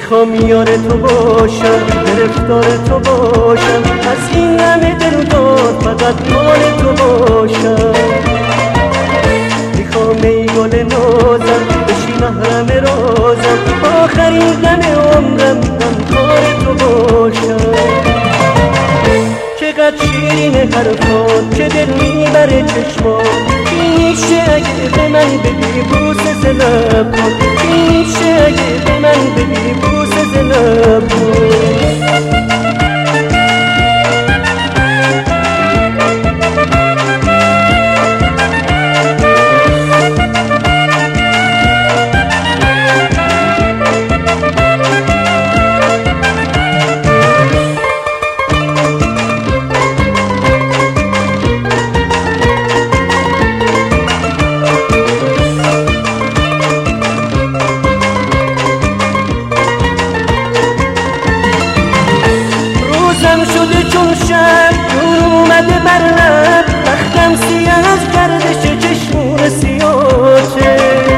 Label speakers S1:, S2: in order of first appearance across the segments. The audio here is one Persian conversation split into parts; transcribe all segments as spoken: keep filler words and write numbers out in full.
S1: میخوام یار تو باشم، گرفتار تو باشم، از این همه دلدار فقط مال تو باشم. میخوام ای گل نازم بشی محرم رازم، آخرین دم عمرم غمخوار تو باشم. چقدر شیرین حرفات که دل میبره چشمات، میشه اگه به من بدی بوسه ز لبات، میشه اگه به من بدی بوسه ز لبات. شده چون شب نور اومده بر لب، بختم سیاه از گردش چشمون سیاهه.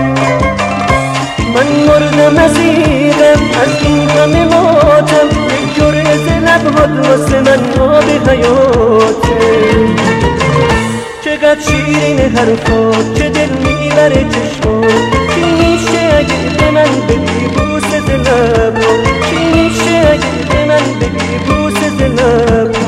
S1: من مردم از این غم، از این غم ماتم، یک جرعه ز لبهات واسه من آب حیاته. چقدر شیرین حرفات که دل میبره چشمات، چی میشه اگه به من بدی بوسه ز لبات، چی میشه اگه به من بدی بوسه ز لبات.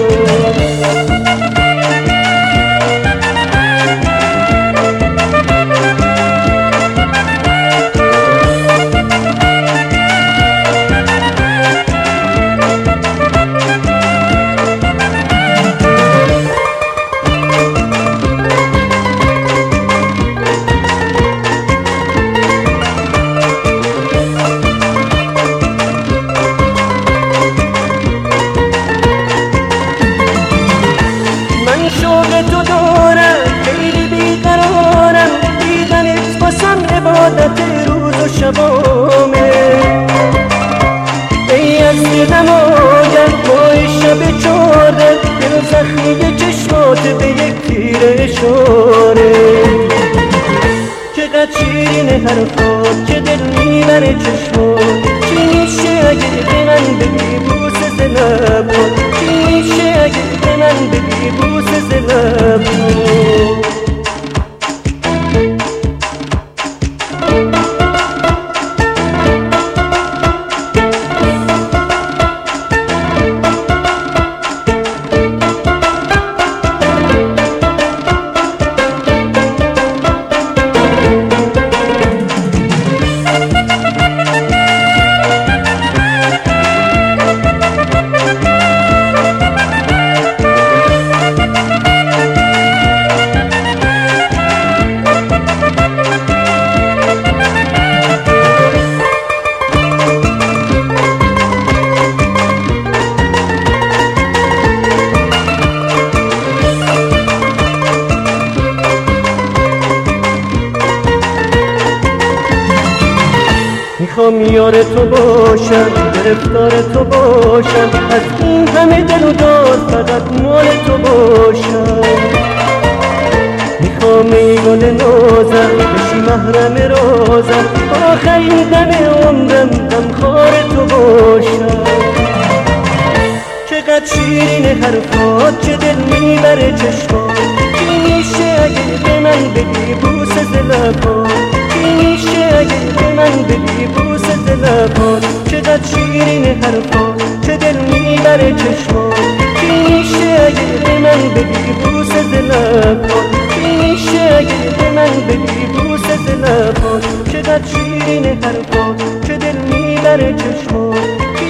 S1: شوق تو دارم خیلی بیقرارم، دیدنت باسم عبادت روز و شبامه. ای از دلم آگه ماه شب چارده، دل زخمی چشمات به یک تیر اشاره. چقدر شیرین حرفات که دل میبره چشمات، چی میشه اگه به من بدی بوسه ز لبات، چی میشه اگه به من بدی بوسه ز لبات. میخوام یار تو باشم، گرفتار تو باشم، از این همه دل و دار فقط مال تو باشم. میخوام ای گل نازم بشی محرم رازم، آخرین دم عمرم غمخوار تو باشم. چقدر شیرین حرفات که دل میبره چشمات، چی میشه اگه به من بدی بوسه ز لبات، چی میشه اگه به من بدی بوسه ز لبات. چقدر شیرین حرفات که دل میبره چشمات، چی میشه اگه به من بدی بوسه ز لبات، چی میشه اگه به من بدی بوسه ز لبات. چقدر شیرین حرفات که دل میبره چشمات،